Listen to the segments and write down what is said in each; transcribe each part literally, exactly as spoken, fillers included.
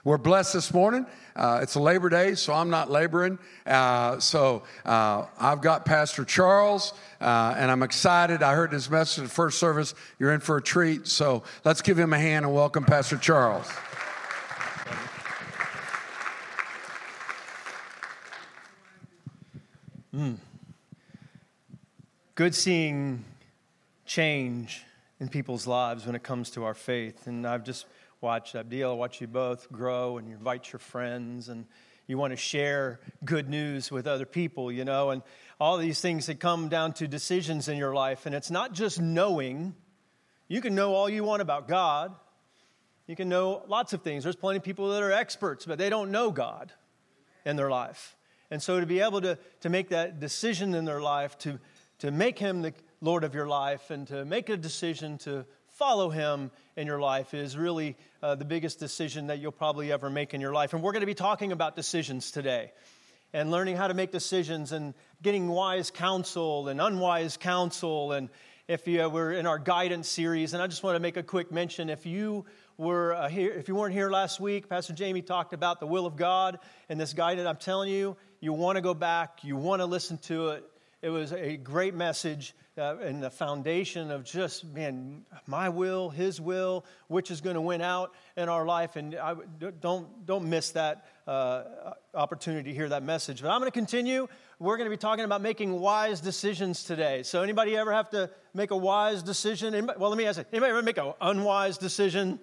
We're blessed this morning. Uh, it's a Labor Day, so I'm not laboring. Uh, so uh, I've got Pastor Charles, uh, and I'm excited. I heard his message at the first service. You're in for a treat. So let's give him a hand and welcome Pastor Charles. Mm. Good seeing change in people's lives when it comes to our faith. And I've just watched Abdiel, watch you both grow, and you invite your friends, and you want to share good news with other people, you know, and all these things that come down to decisions in your life. And it's not just knowing. You can know all you want about God. You can know lots of things. There's plenty of people that are experts, but they don't know God in their life. And so to be able to, to make that decision in their life, to, to make Him the Lord of your life, and to make a decision to follow Him in your life is really uh, the biggest decision that you'll probably ever make in your life. And we're going to be talking about decisions today, and learning how to make decisions, and getting wise counsel and unwise counsel. And if you uh, we're in our guidance series, and I just want to make a quick mention. If you were uh, here, if you weren't here last week, Pastor Jamie talked about the will of God and this guidance. I'm telling you, you want to go back, you want to listen to it. It was a great message. Uh, and the foundation of just, man, my will, His will, which is going to win out in our life. And I, don't don't miss that uh, opportunity to hear that message. But I'm going to continue. We're going to be talking about making wise decisions today. So anybody ever have to make a wise decision? Anybody, well, let me ask you, anybody ever make an unwise decision?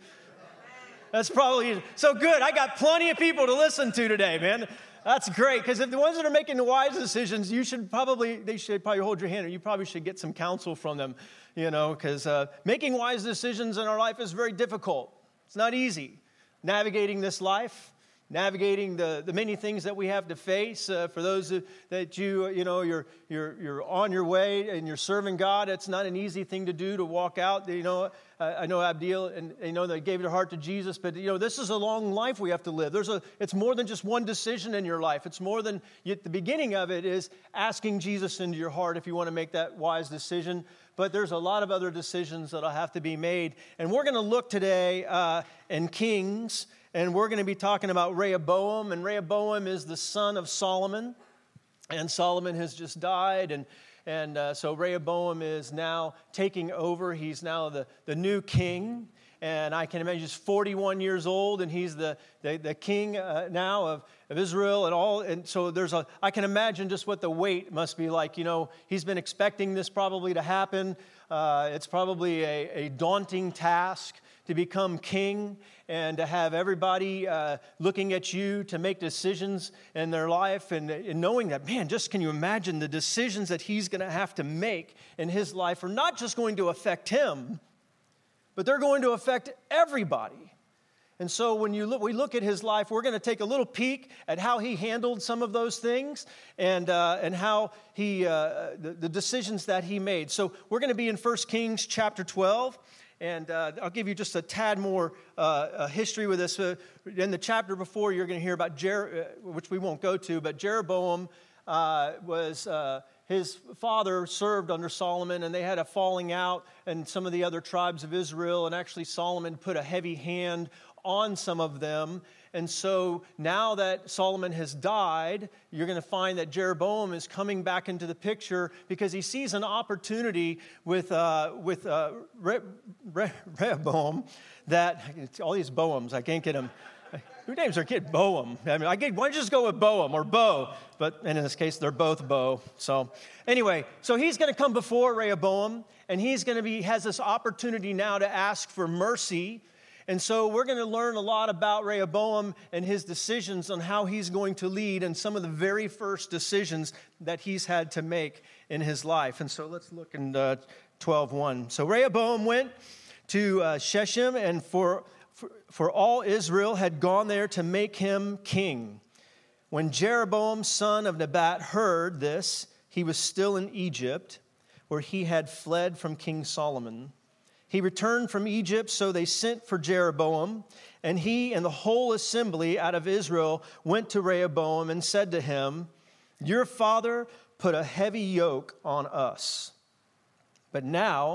That's probably, so good. I got plenty of people to listen to today, man. That's great, because if the ones that are making the wise decisions, you should probably, they should probably hold your hand, or you probably should get some counsel from them, you know, because uh, making wise decisions in our life is very difficult. It's not easy. Navigating this life, navigating the, the many things that we have to face. Uh, for those that, that you, you know, you're you're you're on your way and you're serving God, it's not an easy thing to do, to walk out. You know, uh, I know Abdiel, and you know they gave their heart to Jesus, but you know this is a long life we have to live. There's a, it's more than just one decision in your life. It's more than, at the beginning of it is asking Jesus into your heart if you want to make that wise decision. But there's a lot of other decisions that'll have to be made, and we're going to look today uh, in Kings. And we're going to be talking about Rehoboam, and Rehoboam is the son of Solomon, and Solomon has just died, and and uh, so Rehoboam is now taking over. He's now the, the new king, and I can imagine he's forty-one years old, and he's the the, the king uh, now of, of Israel, and all. And so there's a, I can imagine just what the weight must be like. You know, he's been expecting this probably to happen. Uh, it's probably a, a daunting task to become king, and to have everybody uh, looking at you to make decisions in their life, and, and knowing that, man, just can you imagine the decisions that he's going to have to make in his life are not just going to affect him, but they're going to affect everybody. And so when you look, we look at his life, we're going to take a little peek at how he handled some of those things, and uh, and how he uh, the, the decisions that he made. So we're going to be in First Kings chapter twelve. And uh, I'll give you just a tad more uh, history with this. Uh, in the chapter before, you're going to hear about, Jer- uh, which we won't go to, but Jeroboam uh, was, uh, his father served under Solomon, and they had a falling out, and some of the other tribes of Israel, and actually Solomon put a heavy hand on some of them. And so now that Solomon has died, you're going to find that Jeroboam is coming back into the picture, because he sees an opportunity with uh, with uh, Re- Re- Rehoboam that, all these Boams, I can't get them. Who names their kid Boam? I mean, I get, why don't you just go with Boam or Bo? But in this case, they're both Bo. So anyway, so he's going to come before Rehoboam, and he's going to be, has this opportunity now to ask for mercy. And so we're going to learn a lot about Rehoboam and his decisions on how he's going to lead, and some of the very first decisions that he's had to make in his life. And so let's look in uh, twelve one. So Rehoboam went to uh, Shechem, and for, for, for all Israel had gone there to make him king. When Jeroboam, son of Nebat, heard this, he was still in Egypt, where he had fled from King Solomon. He returned from Egypt, so they sent for Jeroboam, and he and the whole assembly out of Israel went to Rehoboam and said to him, "Your father put a heavy yoke on us, but now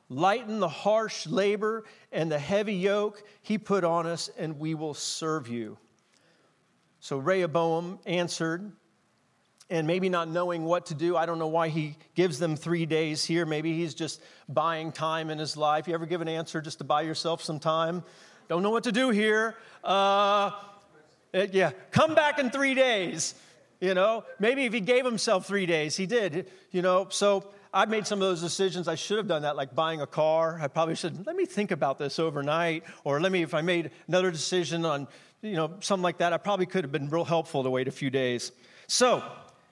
lighten the harsh labor and the heavy yoke he put on us, and we will serve you." So Rehoboam answered, and maybe not knowing what to do, I don't know why he gives them three days here. Maybe he's just buying time in his life. You ever give an answer just to buy yourself some time? Don't know what to do here. Uh, it, yeah, come back in three days. You know, maybe if he gave himself three days, he did. You know, so I've made some of those decisions. I should have done that, like buying a car. I probably should, let me think about this overnight. Or let me, if I made another decision on, you know, something like that, I probably could have been real helpful to wait a few days. So,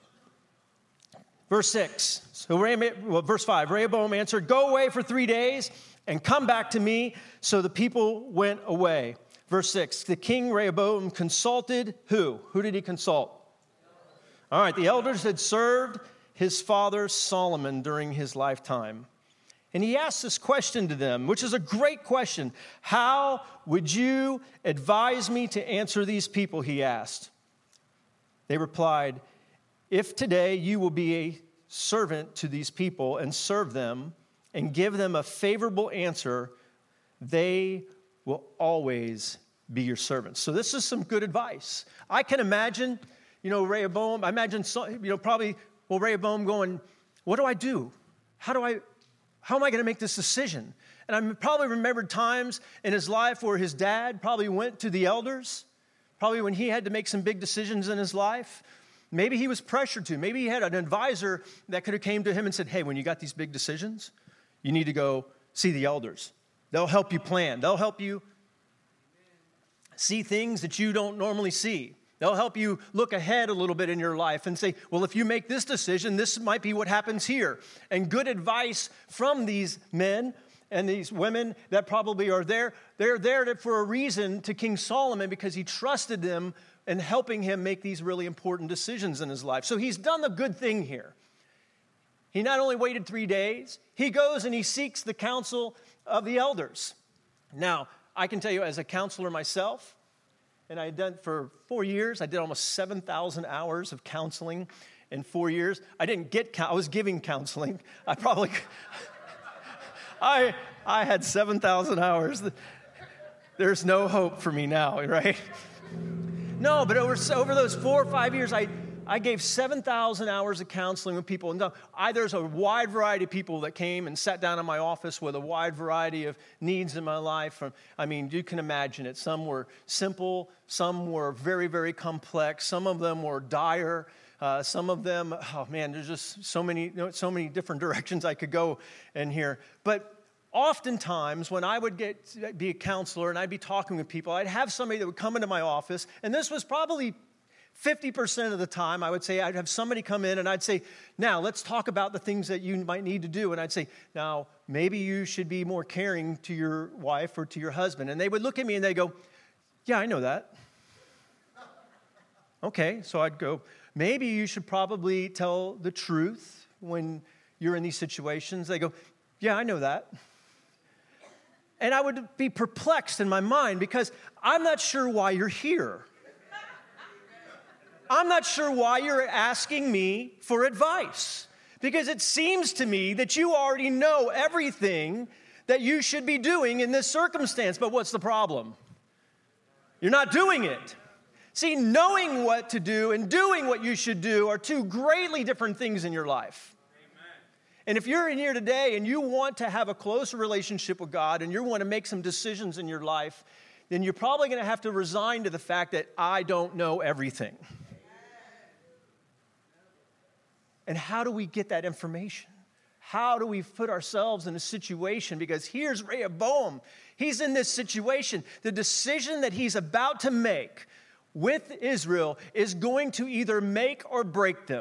verse six, so well, verse five, Rehoboam answered, "Go away for three days and come back to me." So the people went away. Verse six, the king Rehoboam consulted who? Who did he consult? All right, the elders had served his father Solomon during his lifetime. And he asked this question to them, which is a great question. "How would you advise me to answer these people?" he asked. They replied, "If today you will be a servant to these people and serve them and give them a favorable answer, they will always be your servants." So this is some good advice. I can imagine, you know, Rehoboam, I imagine, you know, probably, well, Rehoboam going, what do I do? How do I, how am I going to make this decision? And I probably remembered times in his life where his dad probably went to the elders, probably when he had to make some big decisions in his life. Maybe he was pressured to. Maybe he had an advisor that could have came to him and said, "Hey, when you got these big decisions, you need to go see the elders. They'll help you plan. They'll help you see things that you don't normally see. They'll help you look ahead a little bit in your life and say, well, if you make this decision, this might be what happens here." And good advice from these men and these women that probably are there. They're there for a reason to King Solomon because he trusted them in helping him make these really important decisions in his life. So he's done the good thing here. He not only waited three days, he goes and he seeks the counsel of the elders. Now, I can tell you as a counselor myself, and I had done for four years, I did almost seven thousand hours of counseling in four years. I didn't get, I was giving counseling. I probably, I I had seven thousand hours. There's no hope for me now, right? No, but over, over those four or five years, I, I gave seven thousand hours of counseling with people. And I, there's a wide variety of people that came and sat down in my office with a wide variety of needs in my life. I mean, you can imagine it. Some were simple. Some were very, very complex. Some of them were dire. Uh, some of them, oh man, there's just so many, you know, so many different directions I could go in here. But oftentimes, when I would get be a counselor and I'd be talking with people, I'd have somebody that would come into my office, and this was probably fifty percent of the time, I would say, I'd have somebody come in and I'd say, now, let's talk about the things that you might need to do. And I'd say, now, maybe you should be more caring to your wife or to your husband. And they would look at me and they'd go, yeah, I know that. Okay, so I'd go, maybe you should probably tell the truth when you're in these situations. They go, yeah, I know that. And I would be perplexed in my mind because I'm not sure why you're here. I'm not sure why you're asking me for advice. Because it seems to me that you already know everything that you should be doing in this circumstance. But what's the problem? You're not doing it. See, knowing what to do and doing what you should do are two greatly different things in your life. And if you're in here today and you want to have a closer relationship with God and you want to make some decisions in your life, then you're probably going to have to resign to the fact that I don't know everything. And how do we get that information? How do we put ourselves in a situation? Because here's Rehoboam. He's in this situation. The decision that he's about to make with Israel is going to either make or break them.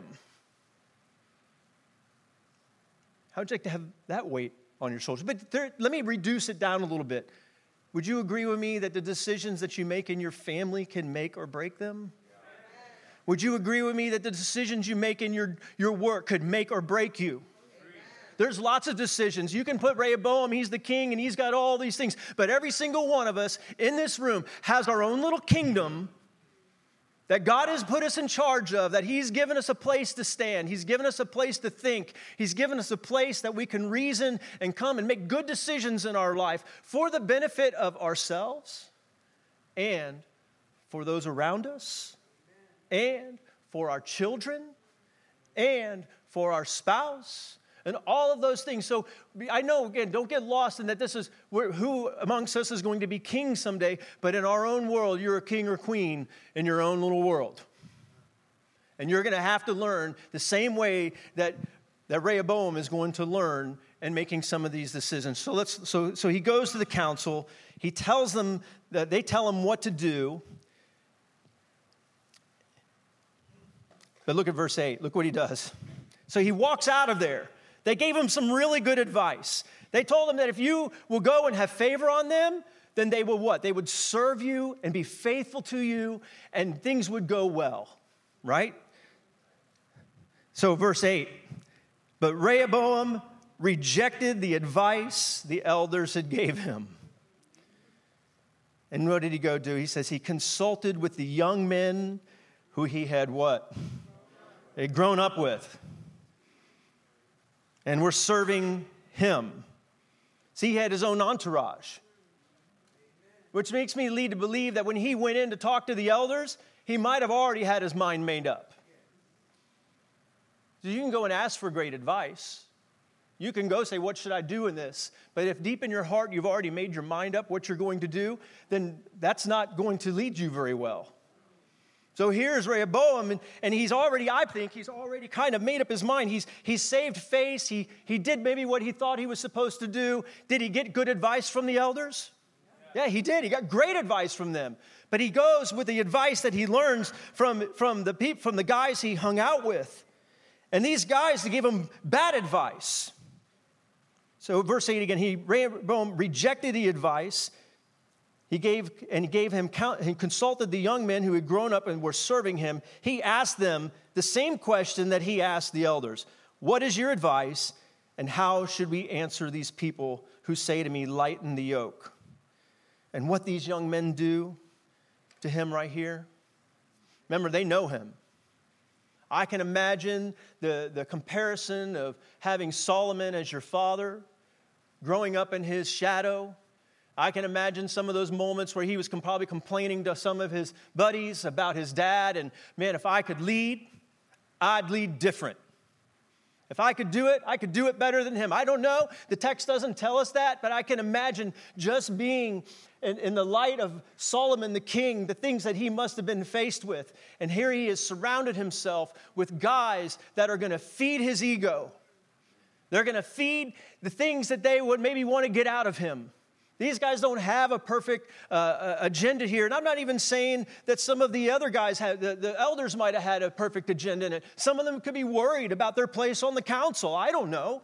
How would you like to have that weight on your shoulders? But there, let me reduce it down a little bit. Would you agree with me that the decisions that you make in your family can make or break them? Would you agree with me that the decisions you make in your, your work could make or break you? There's lots of decisions. You can put Rehoboam, he's the king, and he's got all these things. But every single one of us in this room has our own little kingdom that God has put us in charge of, that he's given us a place to stand. He's given us a place to think. He's given us a place that we can reason and come and make good decisions in our life for the benefit of ourselves and for those around us and for our children and for our spouse and all of those things. So I know, again, don't get lost in that this is who amongst us is going to be king someday, but in our own world, you're a king or queen in your own little world. And you're going to have to learn the same way that, that Rehoboam is going to learn in making some of these decisions. So let's so so he goes to the council. He tells them that they tell him what to do. But look at verse eight. Look what he does. So he walks out of there. They gave him some really good advice. They told him that if you will go and have favor on them, then they will what? They would serve you and be faithful to you, and things would go well, right? So verse eight, but Rehoboam rejected the advice the elders had gave him. And what did he go do? He says he consulted with the young men who he had what? They'd grown up with. And were serving him. See, he had his own entourage. Which makes me lead to believe that when he went in to talk to the elders, he might have already had his mind made up. So you can go and ask for great advice. You can go say, what should I do in this? But if deep in your heart you've already made your mind up what you're going to do, then that's not going to lead you very well. So here's Rehoboam, and, and he's already, I think, he's already kind of made up his mind. He's, he's saved face. He, he did maybe what he thought he was supposed to do. Did he get good advice from the elders? Yeah, he did. He got great advice from them. But he goes with the advice that he learns from, from, the, peop, from the guys he hung out with. And these guys, they gave him bad advice. So verse eight again, he Rehoboam rejected the advice. He gave, and he gave him, he consulted the young men who had grown up and were serving him. He asked them the same question that he asked the elders. What is your advice, and how should we answer these people who say to me, lighten the yoke? And what these young men do to him right here, remember, they know him. I can imagine the, the comparison of having Solomon as your father, growing up in his shadow. I can imagine some of those moments where he was probably complaining to some of his buddies about his dad. And man, if I could lead, I'd lead different. If I could do it, I could do it better than him. I don't know. The text doesn't tell us that, but I can imagine just being in, in the light of Solomon the king, the things that he must have been faced with. And here he has surrounded himself with guys that are going to feed his ego. They're going to feed the things that they would maybe want to get out of him. These guys don't have a perfect uh, agenda here. And I'm not even saying that some of the other guys, had, the, the elders might have had a perfect agenda in it. Some of them could be worried about their place on the council. I don't know.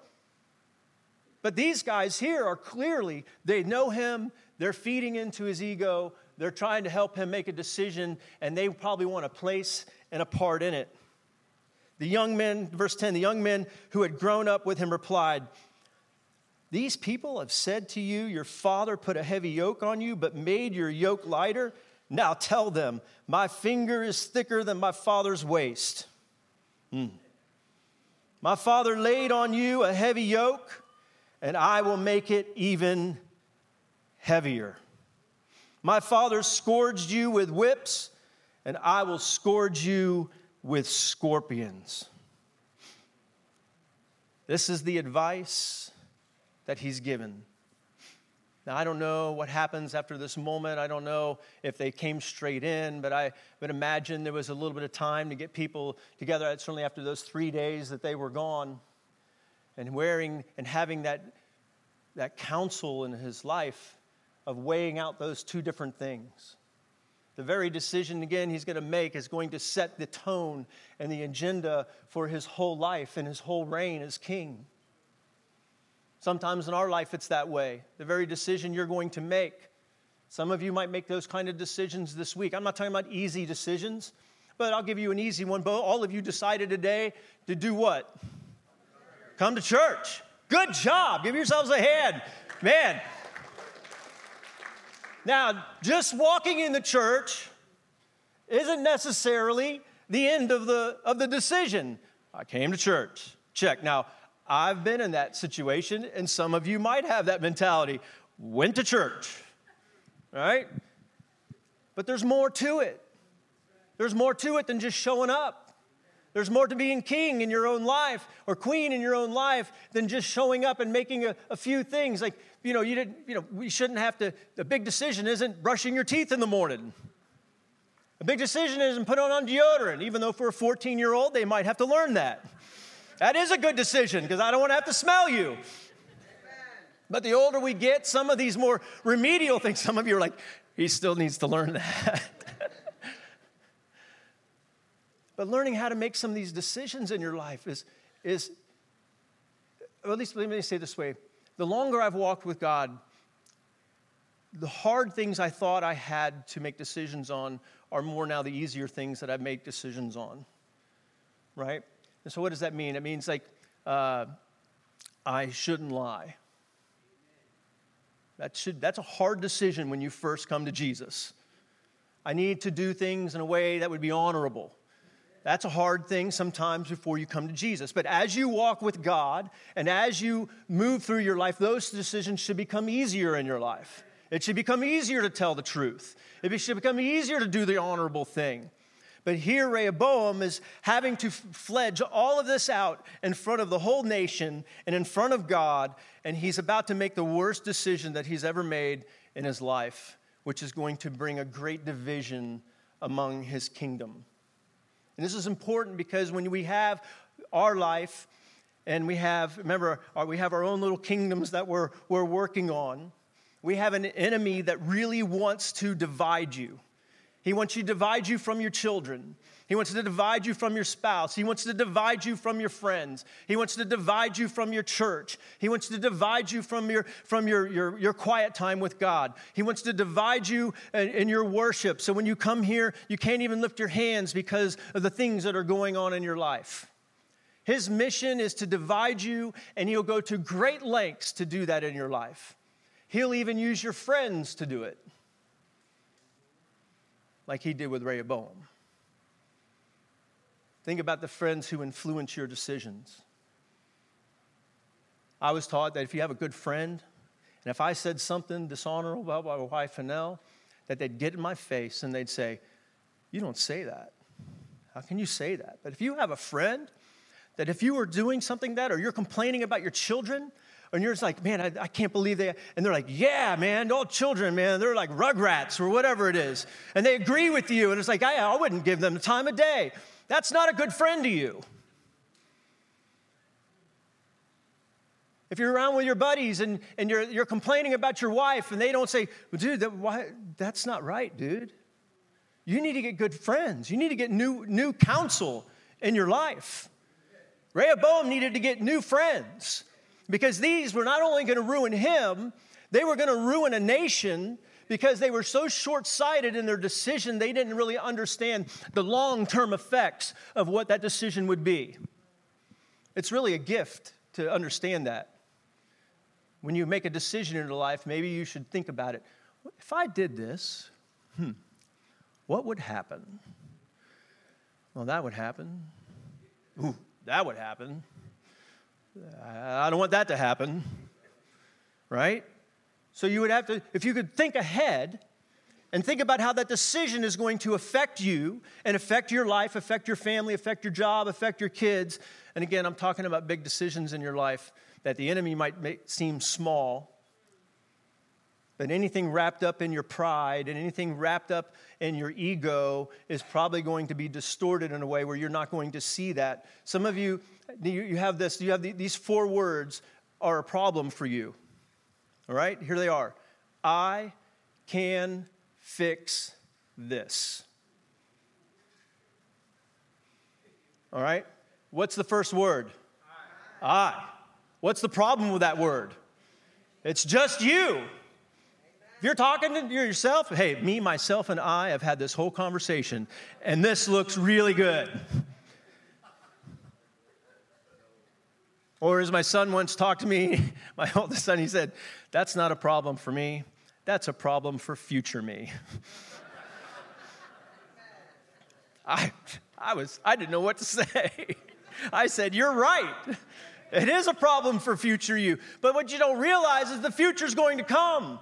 But these guys here are clearly, they know him. They're feeding into his ego. They're trying to help him make a decision. And they probably want a place and a part in it. The young men, verse ten, the young men who had grown up with him replied, these people have said to you, your father put a heavy yoke on you, but made your yoke lighter. Now tell them, my finger is thicker than my father's waist. Hmm. My father laid on you a heavy yoke, and I will make it even heavier. My father scourged you with whips, and I will scourge you with scorpions. This is the advice that he's given. Now, I don't know what happens after this moment. I don't know if they came straight in, but I would imagine there was a little bit of time to get people together, certainly after those three days that they were gone, and wearing and having that, that counsel in his life of weighing out those two different things. The very decision, again, he's going to make is going to set the tone and the agenda for his whole life and his whole reign as king. Sometimes in our life it's that way. The very decision you're going to make. Some of you might make those kind of decisions this week. I'm not talking about easy decisions, but I'll give you an easy one. But all of you decided today to do what? Come to church. Good job. Give yourselves a hand. Man. Now, just walking in the church isn't necessarily the end of the, of the decision. I came to church. Check. Now, I've been in that situation, and some of you might have that mentality. Went to church, right? But there's more to it. There's more to it than just showing up. There's more to being king in your own life or queen in your own life than just showing up and making a, a few things. Like, you know, you didn't, you know, we shouldn't have to, the big decision isn't brushing your teeth in the morning. The big decision isn't putting on deodorant, even though for a fourteen-year-old, they might have to learn that. That is a good decision because I don't want to have to smell you. But the older we get, some of these more remedial things, some of you are like, he still needs to learn that. But learning how to make some of these decisions in your life is, is, or at least let me say it this way. The longer I've walked with God, the hard things I thought I had to make decisions on are more now the easier things that I make decisions on, right? And so what does that mean? It means like uh, I shouldn't lie. That should, that's a hard decision when you first come to Jesus. I need to do things in a way that would be honorable. That's a hard thing sometimes before you come to Jesus. But as you walk with God and as you move through your life, those decisions should become easier in your life. It should become easier to tell the truth. It should become easier to do the honorable thing. But here Rehoboam is having to fledge all of this out in front of the whole nation and in front of God, and he's about to make the worst decision that he's ever made in his life, which is going to bring a great division among his kingdom. And this is important because when we have our life and we have, remember, we have our own little kingdoms that we're, we're working on, we have an enemy that really wants to divide you. He wants to divide you from your children. He wants to divide you from your spouse. He wants to divide you from your friends. He wants to divide you from your church. He wants to divide you from your, from your, your, your quiet time with God. He wants to divide you in, in your worship. So when you come here, you can't even lift your hands because of the things that are going on in your life. His mission is to divide you, and he'll go to great lengths to do that in your life. He'll even use your friends to do it, like he did with Rehoboam. Think about the friends who influence your decisions. I was taught that if you have a good friend, and if I said something dishonorable about my wife, Annelle, that they'd get in my face and they'd say, you don't say that. How can you say that? But if you have a friend, that if you were doing something that, or you're complaining about your children, and you're just like, man, I, I can't believe they, and they're like, yeah, man, all children, man, they're like rugrats or whatever it is. And they agree with you, and it's like, I, I wouldn't give them the time of day. That's not a good friend to you. If you're around with your buddies and, and you're, you're complaining about your wife and they don't say, well, dude, that, why, that's not right, dude. You need to get good friends. You need to get new, new counsel in your life. Rehoboam needed to get new friends because these were not only going to ruin him, they were going to ruin a nation because they were so short-sighted in their decision, they didn't really understand the long-term effects of what that decision would be. It's really a gift to understand that. When you make a decision in your life, maybe you should think about it. If I did this, hmm, what would happen? Well, that would happen. Ooh, that would happen. I don't want that to happen, right? So you would have to, if you could think ahead and think about how that decision is going to affect you and affect your life, affect your family, affect your job, affect your kids. And again, I'm talking about big decisions in your life that the enemy might make seem small. But anything wrapped up in your pride and anything wrapped up in your ego is probably going to be distorted in a way where you're not going to see that. Some of you, you have this, you have these four words are a problem for you. All right, here they are. I can fix this. All right, what's the first word? I. I. What's the problem with that word? It's just you. If you're talking to yourself, hey, me, myself, and I have had this whole conversation, and this looks really good. Or as my son once talked to me, my oldest son, he said, that's not a problem for me. That's a problem for future me. I, I was, I didn't know what to say. I said, you're right. It is a problem for future you. But what you don't realize is the future's going to come.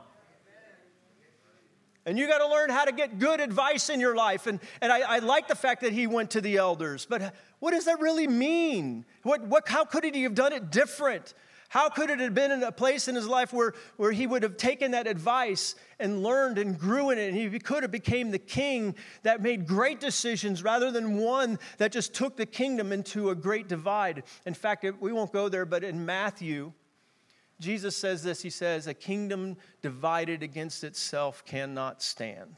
And you got to learn how to get good advice in your life. And, and I, I like the fact that he went to the elders. But what does that really mean? What, what, how could he have done it different? How could it have been in a place in his life where, where he would have taken that advice and learned and grew in it? And he could have became the king that made great decisions rather than one that just took the kingdom into a great divide. In fact, we won't go there, but in Matthew, Jesus says this. He says, a kingdom divided against itself cannot stand.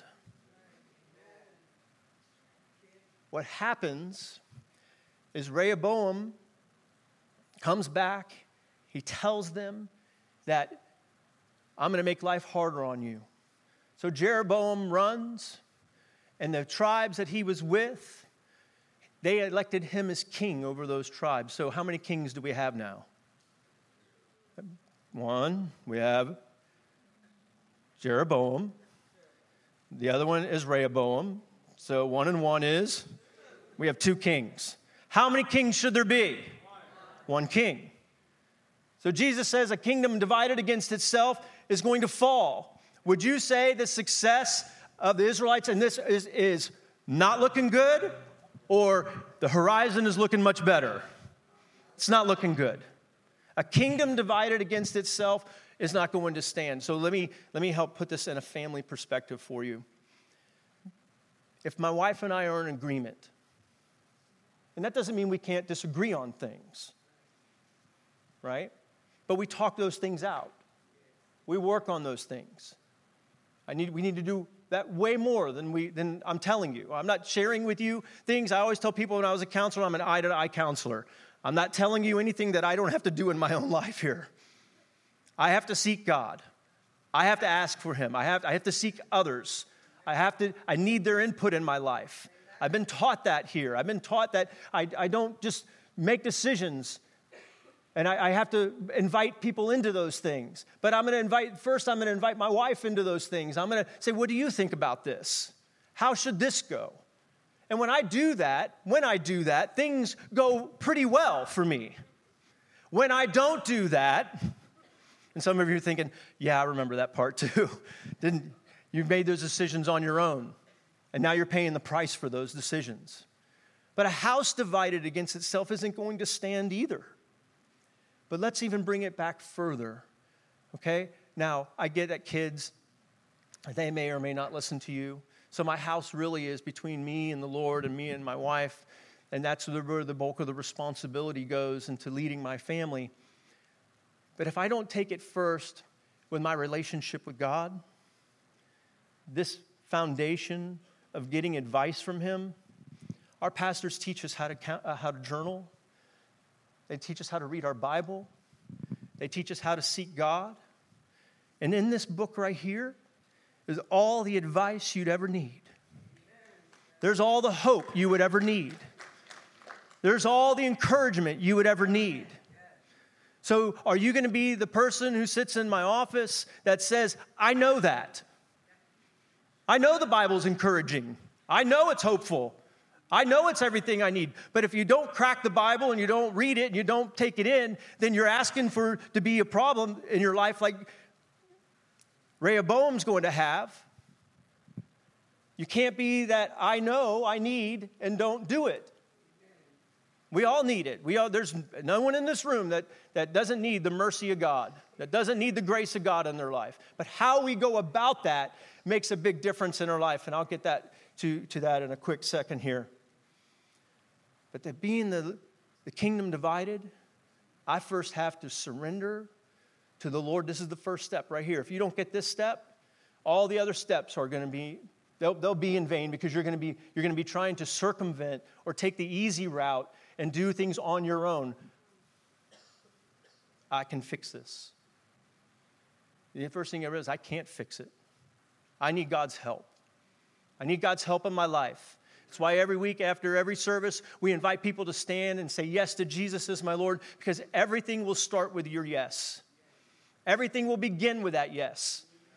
What happens is Rehoboam comes back. He tells them that I'm going to make life harder on you. So Jeroboam runs, and the tribes that he was with, they elected him as king over those tribes. So how many kings do we have now? One, we have Jeroboam. The other one is Rehoboam. So one and one is, we have two kings. How many kings should there be? One king. So Jesus says a kingdom divided against itself is going to fall. Would you say the success of the Israelites in this is, is not looking good, or the horizon is looking much better? It's not looking good. A kingdom divided against itself is not going to stand. So let me, let me help put this in a family perspective for you. If my wife and I are in agreement, and that doesn't mean we can't disagree on things, right? But we talk those things out. We work on those things. I need, we need to do that way more than, we, than I'm telling you. I'm not sharing with you things. I always tell people when I was a counselor, I'm an eye-to-eye counselor. I'm not telling you anything that I don't have to do in my own life here. I have to seek God. I have to ask for him. I have, I have to seek others. I have to. I need their input in my life. I've been taught that here. I've been taught that I, I don't just make decisions. And I, I have to invite people into those things. But I'm going to invite, first I'm going to invite my wife into those things. I'm going to say, what do you think about this? How should this go? And when I do that, when I do that, things go pretty well for me. When I don't do that, and some of you are thinking, yeah, I remember that part too. Didn't, you've made those decisions on your own, and now you're paying the price for those decisions. But a house divided against itself isn't going to stand either. But let's even bring it back further, okay? Now, I get that kids, they may or may not listen to you. So my house really is between me and the Lord and me and my wife, and that's where the bulk of the responsibility goes into leading my family. But if I don't take it first with my relationship with God, this foundation of getting advice from him, our pastors teach us how to count, uh, how to journal. They teach us how to read our Bible. They teach us how to seek God. And in this book right here is all the advice you'd ever need. There's all the hope you would ever need. There's all the encouragement you would ever need. So are you going to be the person who sits in my office that says, I know that. I know the Bible's encouraging. I know it's hopeful. I know it's everything I need. But if you don't crack the Bible and you don't read it and you don't take it in, then you're asking for to be a problem in your life like Rehoboam's going to have. You can't be that I know, I need, and don't do it. We all need it. We all, there's no one in this room that, that doesn't need the mercy of God, that doesn't need the grace of God in their life. But how we go about that makes a big difference in our life, and I'll get that to, to that in a quick second here. But that being the, the kingdom divided, I first have to surrender to the Lord. This is the first step right here. If you don't get this step, all the other steps are going to be, they'll, they'll be in vain because you're going to be, you're going to be trying to circumvent or take the easy route and do things on your own. I can fix this. The first thing I realize, I can't fix it. I need God's help. I need God's help in my life. That's why every week after every service, we invite people to stand and say yes to Jesus as my Lord, because everything will start with your yes. Everything will begin with that yes.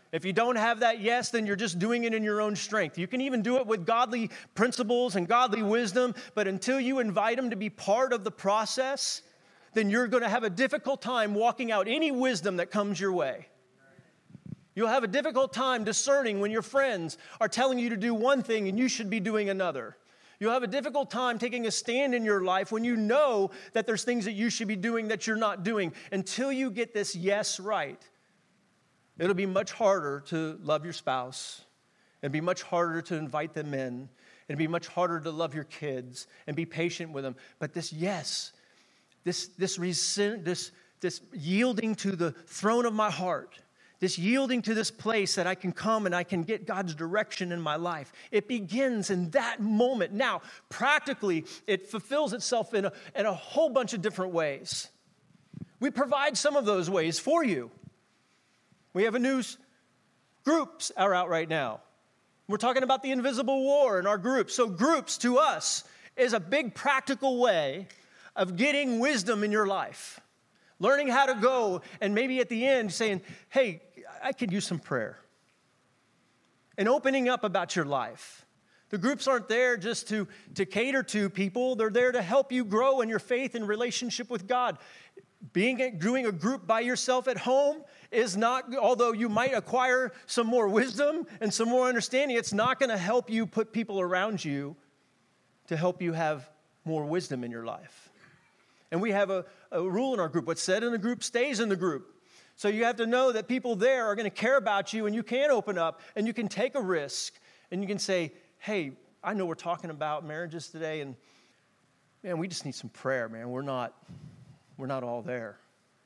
If you don't have that yes, then you're just doing it in your own strength. You can even do it with godly principles and godly wisdom, but until you invite them to be part of the process, then you're going to have a difficult time walking out any wisdom that comes your way. You'll have a difficult time discerning when your friends are telling you to do one thing and you should be doing another. You'll have a difficult time taking a stand in your life when you know that there's things that you should be doing that you're not doing. Until you get this yes right, it'll be much harder to love your spouse. It'll be much harder to invite them in. It'll be much harder to love your kids and be patient with them. But this yes, this, this, resent, this, this yielding to the throne of my heart, this yielding to this place that I can come and I can get God's direction in my life. It begins in that moment. Now, practically, it fulfills itself in a, in a whole bunch of different ways. We provide some of those ways for you. We have a new groups are out right now. We're talking about the invisible war in our groups. So groups to us is a big practical way of getting wisdom in your life. Learning how to go and maybe at the end saying, hey, I could use some prayer. And opening up about your life. The groups aren't there just to, to cater to people. They're there to help you grow in your faith and relationship with God. Being doing a group by yourself at home is not, although you might acquire some more wisdom and some more understanding, it's not going to help you put people around you to help you have more wisdom in your life. And we have a, a rule in our group. What's said in the group stays in the group. So you have to know that people there are going to care about you, and you can open up, and you can take a risk, and you can say, hey, I know we're talking about marriages today, and man, we just need some prayer, man. We're not, we're not all there.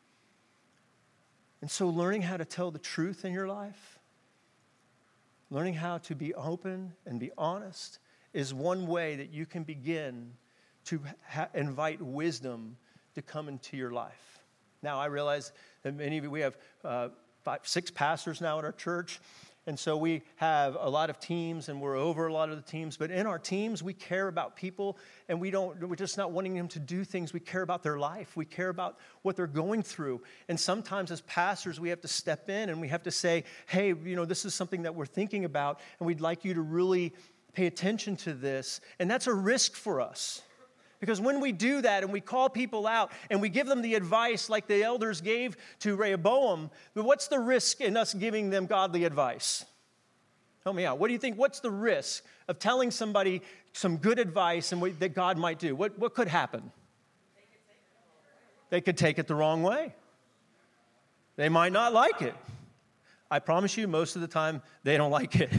And so learning how to tell the truth in your life, learning how to be open and be honest is one way that you can begin to ha- invite wisdom to come into your life. Now, I realize that many of you, we have uh, five, six pastors now at our church, and so we have a lot of teams, and we're over a lot of the teams, but in our teams, we care about people, and we don't, we're just not wanting them to do things. We care about their life. We care about what they're going through, and sometimes as pastors, we have to step in, and we have to say, hey, you know, this is something that we're thinking about, and we'd like you to really pay attention to this, and that's a risk for us. Because when we do that and we call people out and we give them the advice like the elders gave to Rehoboam, but what's the risk in us giving them godly advice? Help me out. What do you think? What's the risk of telling somebody some good advice and what, that God might do? What, what could happen? They could take it the wrong way. They might not like it. I promise you, most of the time, they don't like it.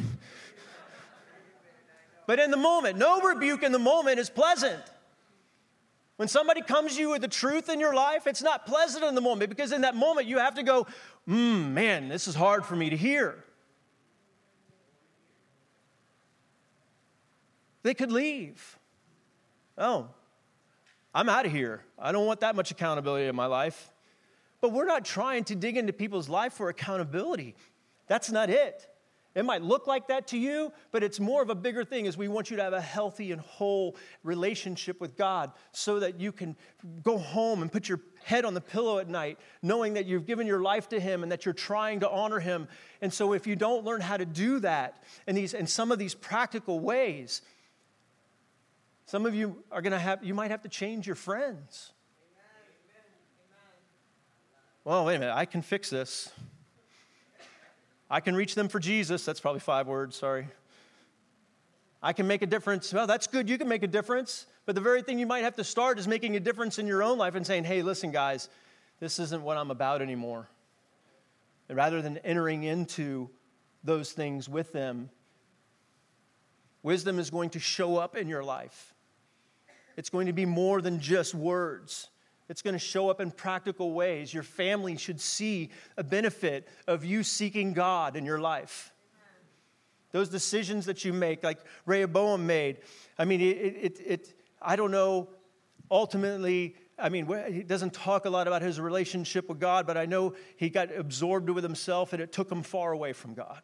But in the moment, no rebuke in the moment is pleasant. When somebody comes to you with the truth in your life, it's not pleasant in the moment because in that moment you have to go, mm, man, this is hard for me to hear. They could leave. Oh, I'm out of here. I don't want that much accountability in my life. But we're not trying to dig into people's life for accountability. That's not it. It might look like that to you, but it's more of a bigger thing is we want you to have a healthy and whole relationship with God so that you can go home and put your head on the pillow at night knowing that you've given your life to Him and that you're trying to honor Him. And so if you don't learn how to do that in, these, in some of these practical ways, some of you are going to have, you might have to change your friends. Well, wait a minute, I can fix this. I can reach them for Jesus. That's probably five words, sorry. I can make a difference. Well, that's good. You can make a difference. But the very thing you might have to start is making a difference in your own life and saying, hey, listen, guys, this isn't what I'm about anymore. And rather than entering into those things with them, wisdom is going to show up in your life. It's going to be more than just words. It's going to show up in practical ways. Your family should see a benefit of you seeking God in your life. Amen. Those decisions that you make, like Rehoboam made, I mean, it, it, it, I don't know, ultimately, I mean, he doesn't talk a lot about his relationship with God, but I know he got absorbed with himself and it took him far away from God.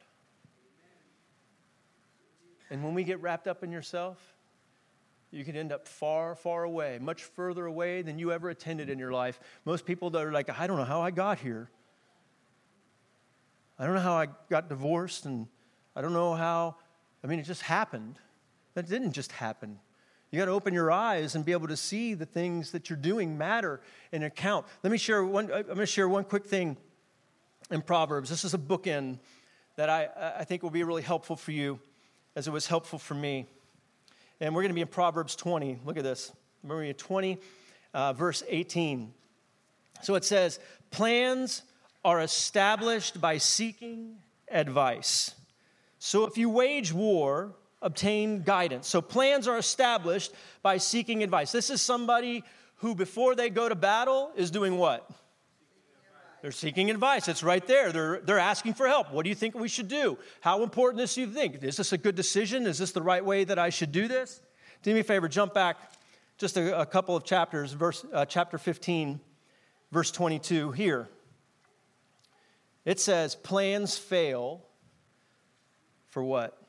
And when we get wrapped up in yourself, you can end up far, far away, much further away than you ever attended in your life. Most people that are like, I don't know how I got here. I don't know how I got divorced, and I don't know how, I mean, it just happened. That didn't just happen. You got to open your eyes and be able to see the things that you're doing matter and account. Let me share one, I'm going to share one quick thing in Proverbs. This is a bookend that I, I think will be really helpful for you as it was helpful for me. And we're going to be in Proverbs twenty. Look at this. We're going to be in twenty, uh, verse eighteen. So it says, plans are established by seeking advice. So if you wage war, obtain guidance. So plans are established by seeking advice. This is somebody who, before they go to battle, is doing what? They're seeking advice. It's right there. They're, they're asking for help. What do you think we should do? How important is this, you think? Is this a good decision? Is this the right way that I should do this? Do me a favor, jump back just a, a couple of chapters, verse uh, chapter fifteen, verse twenty-two here. It says, plans fail for what?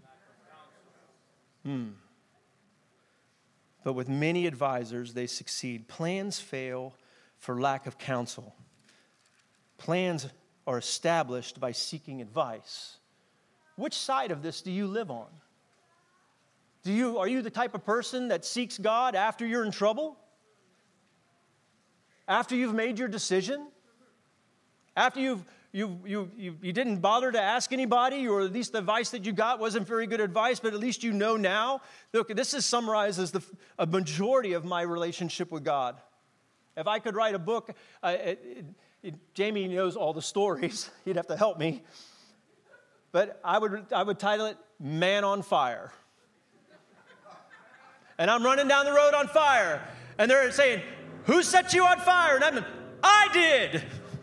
Hmm. But with many advisors, they succeed. Plans fail for lack of counsel. Plans are established by seeking advice. Which side of this do you live on? Do you, are you the type of person that seeks God after you're in trouble? After you've made your decision? After you've You, you, you, you didn't bother to ask anybody, or at least the advice that you got wasn't very good advice, but at least you know now. Look, this is summarized as the, a majority of my relationship with God. If I could write a book, uh, it, it, it, Jamie knows all the stories. He'd have to help me. But I would, I would title it, Man on Fire. And I'm running down the road on fire, and they're saying, who set you on fire? And I'm, I did.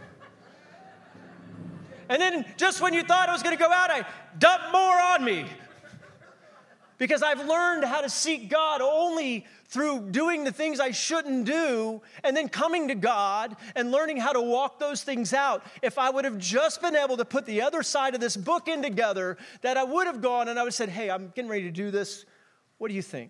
And then just when you thought it was going to go out, I dumped more on me. Because I've learned how to seek God only through doing the things I shouldn't do and then coming to God and learning how to walk those things out. If I would have just been able to put the other side of this book in together, that I would have gone and I would have said, hey, I'm getting ready to do this. What do you think?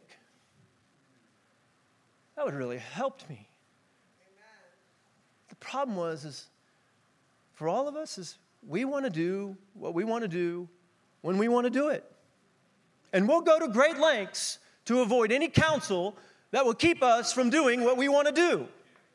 That would have really helped me. Amen. The problem was, is for all of us, is we want to do what we want to do when we want to do it. And we'll go to great lengths to avoid any counsel that will keep us from doing what we want to do.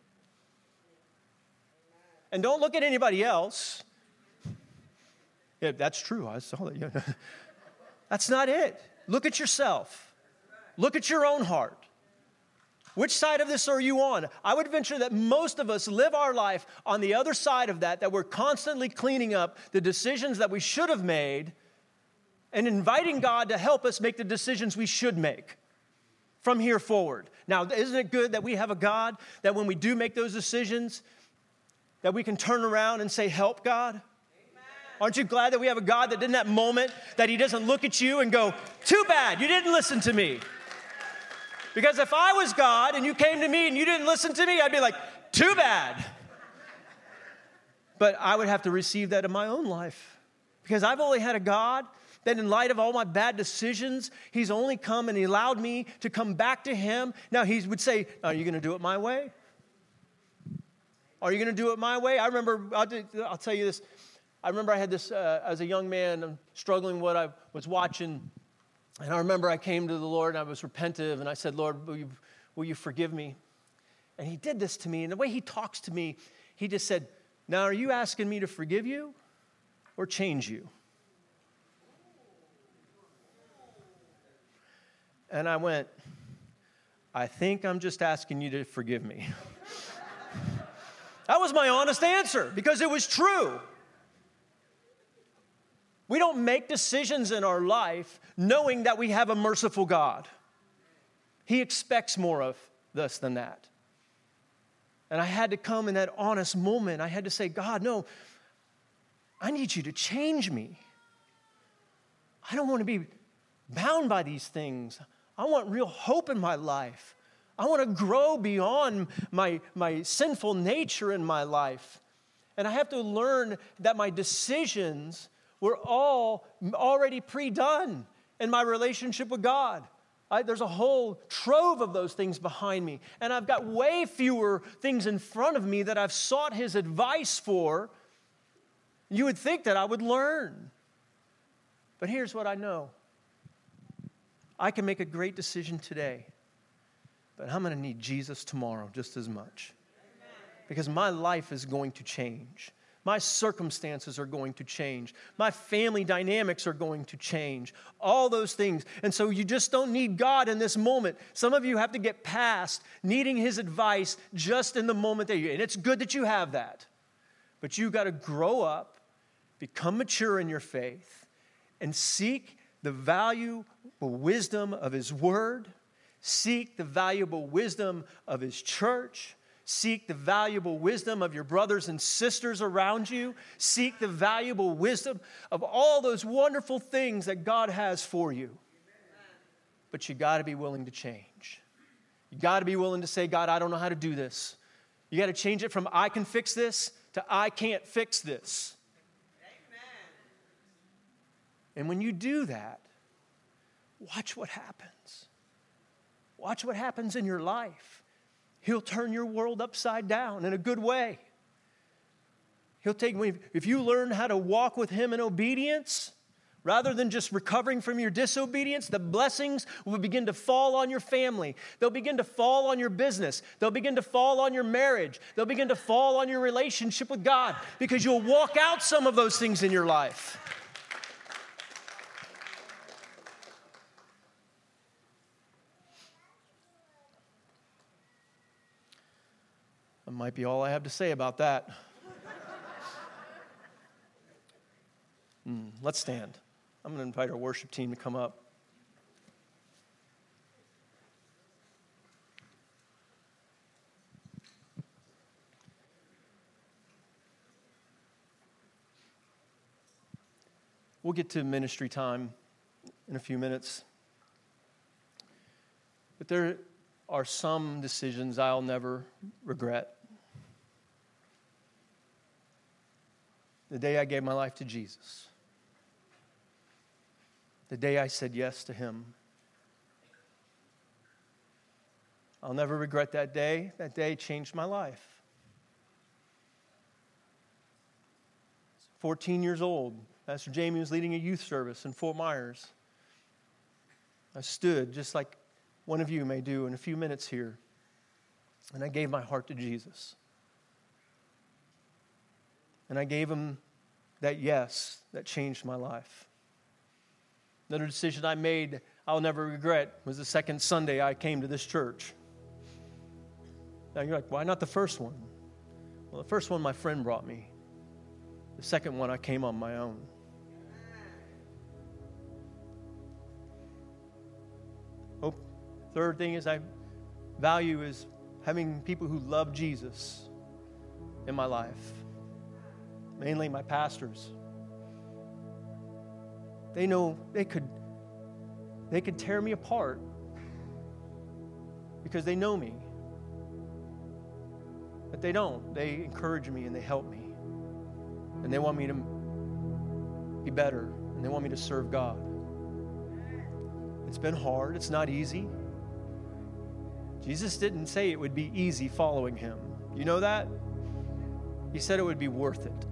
And don't look at anybody else. Yeah, that's true. I saw that. Yeah. That's not it. Look at yourself. Look at your own heart. Which side of this are you on? I would venture that most of us live our life on the other side of that, that we're constantly cleaning up the decisions that we should have made and inviting God to help us make the decisions we should make from here forward. Now, isn't it good that we have a God that when we do make those decisions, that we can turn around and say, help, God? Amen. Aren't you glad that we have a God that in that moment, that he doesn't look at you and go, too bad, you didn't listen to me. Because if I was God and you came to me and you didn't listen to me, I'd be like, too bad. But I would have to receive that in my own life. Because I've only had a God that in light of all my bad decisions, he's only come and he allowed me to come back to him. Now he would say, are you going to do it my way? Are you going to do it my way? I remember, I'll, do, I'll tell you this. I remember I had this, uh, as a young man, struggling with what I was watching. And I remember I came to the Lord and I was repentive and I said, Lord, will you, will you forgive me? And he did this to me. And the way he talks to me, he just said, now are you asking me to forgive you or change you? And I went, I think I'm just asking you to forgive me. That was my honest answer because it was true. We don't make decisions in our life knowing that we have a merciful God. He expects more of us than that. And I had to come in that honest moment. I had to say, God, no, I need you to change me. I don't want to be bound by these things. I want real hope in my life. I want to grow beyond my, my sinful nature in my life. And I have to learn that my decisions were all already pre-done in my relationship with God. I, there's a whole trove of those things behind me. And I've got way fewer things in front of me that I've sought his advice for You would think that I would learn. But here's what I know. I can make a great decision today, but I'm going to need Jesus tomorrow just as much. Because my life is going to change. My circumstances are going to change. My family dynamics are going to change. All those things. And so you just don't need God in this moment. Some of you have to get past needing His advice just in the moment that you're in. And it's good that you have that. But you've got to grow up, become mature in your faith, and seek the valuable wisdom of His Word. Seek the valuable wisdom of His church. Seek the valuable wisdom of your brothers and sisters around you. Seek the valuable wisdom of all those wonderful things that God has for you. But you got to be willing to change. You got to be willing to say, God, I don't know how to do this. You got to change it from I can fix this to I can't fix this. Amen. And when you do that, watch what happens. Watch what happens in your life. He'll turn your world upside down in a good way. He'll take, if you learn how to walk with Him in obedience, rather than just recovering from your disobedience, the blessings will begin to fall on your family. They'll begin to fall on your business. They'll begin to fall on your marriage. They'll begin to fall on your relationship with God because you'll walk out some of those things in your life. That might be all I have to say about that. mm, let's stand. I'm going to invite our worship team to come up. We'll get to ministry time in a few minutes. But there are some decisions I'll never regret. The day I gave my life to Jesus. The day I said yes to Him. I'll never regret that day. That day changed my life. fourteen years old, Pastor Jamie was leading a youth service in Fort Myers. I stood just like one of you may do in a few minutes here, and I gave my heart to Jesus. And I gave Him that yes that changed my life. Another decision I made I'll never regret was the second Sunday I came to this church. Now you're like, why not the first one? Well, the first one my friend brought me. The second one I came on my own. Oh, third thing is I value is having people who love Jesus in my life. Mainly my pastors. They know they could they could tear me apart because they know me. But they don't. They encourage me and they help me. And they want me to be better. And they want me to serve God. It's been hard. It's not easy. Jesus didn't say it would be easy following Him. You know that? He said it would be worth it.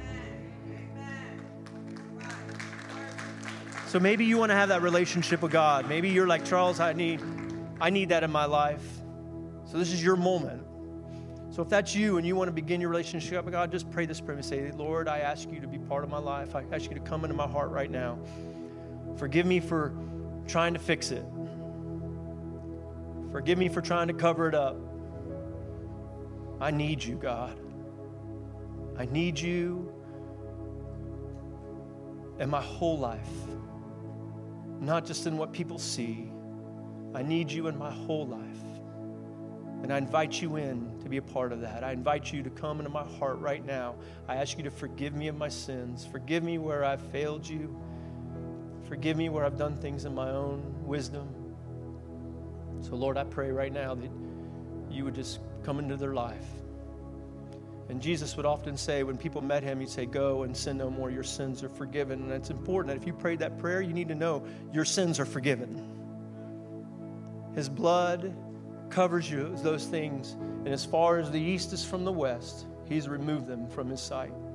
So maybe you want to have that relationship with God. Maybe you're like, Charles, I need, I need that in my life. So this is your moment. So if that's you and you want to begin your relationship with God, just pray this prayer and say, Lord, I ask you to be part of my life. I ask you to come into my heart right now. Forgive me for trying to fix it. Forgive me for trying to cover it up. I need you, God. I need you in my whole life. Not just in what people see. I need you in my whole life. And I invite you in to be a part of that. I invite you to come into my heart right now. I ask you to forgive me of my sins. Forgive me where I've failed you. Forgive me where I've done things in my own wisdom. So Lord, I pray right now that you would just come into their life. And Jesus would often say, when people met Him, He'd say, go and sin no more. Your sins are forgiven. And it's important that if you prayed that prayer, you need to know your sins are forgiven. His blood covers you, those things. And as far as the east is from the west, He's removed them from His sight.